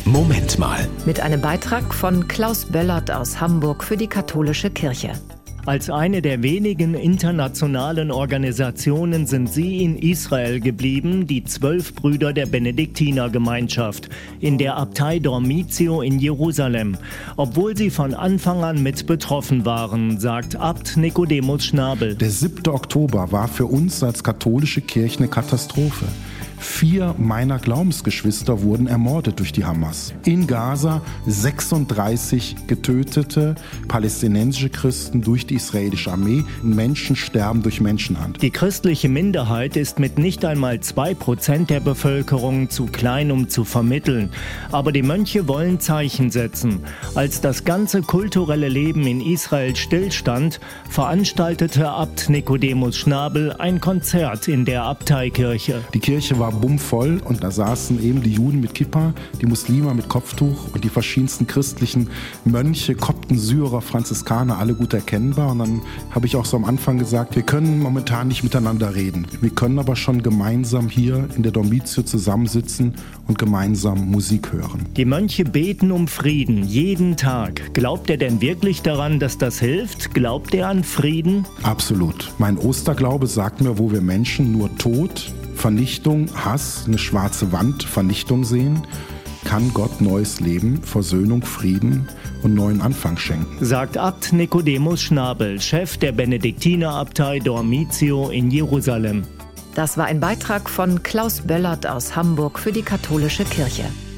Moment mal. Mit einem Beitrag von Klaus Böllert aus Hamburg für die Katholische Kirche. Als eine der wenigen internationalen Organisationen sind sie in Israel geblieben, die 12 Brüder der Benediktinergemeinschaft, in der Abtei Dormitio in Jerusalem, obwohl sie von Anfang an mit betroffen waren, sagt Abt Nikodemus Schnabel. Der 7. Oktober war für uns als katholische Kirche eine Katastrophe. 4 meiner Glaubensgeschwister wurden ermordet durch die Hamas. In Gaza 36 getötete palästinensische Christen durch die israelische Armee. Menschen sterben durch Menschenhand. Die christliche Minderheit ist mit nicht einmal 2% der Bevölkerung zu klein, um zu vermitteln. Aber die Mönche wollen Zeichen setzen. Als das ganze kulturelle Leben in Israel stillstand, veranstaltete Abt Nikodemus Schnabel ein Konzert in der Abteikirche. Die Kirche war bummvoll und da saßen eben die Juden mit Kippa, die Muslime mit Kopftuch und die verschiedensten christlichen Mönche, Kopten, Syrer, Franziskaner, alle gut erkennbar. Und dann habe ich auch so am Anfang gesagt, wir können momentan nicht miteinander reden. Wir können aber schon gemeinsam hier in der Dormitio zusammensitzen und gemeinsam Musik hören. Die Mönche beten um Frieden, jeden Tag. Glaubt er denn wirklich daran, dass das hilft? Glaubt er an Frieden? Absolut. Mein Osterglaube sagt mir, wo wir Menschen nur Tod, Vernichtung, Hass, eine schwarze Wand, Vernichtung sehen, kann Gott neues Leben, Versöhnung, Frieden und neuen Anfang schenken. Sagt Abt Nikodemus Schnabel, Chef der Benediktinerabtei Dormitio in Jerusalem. Das war ein Beitrag von Klaus Böllert aus Hamburg für die Katholische Kirche.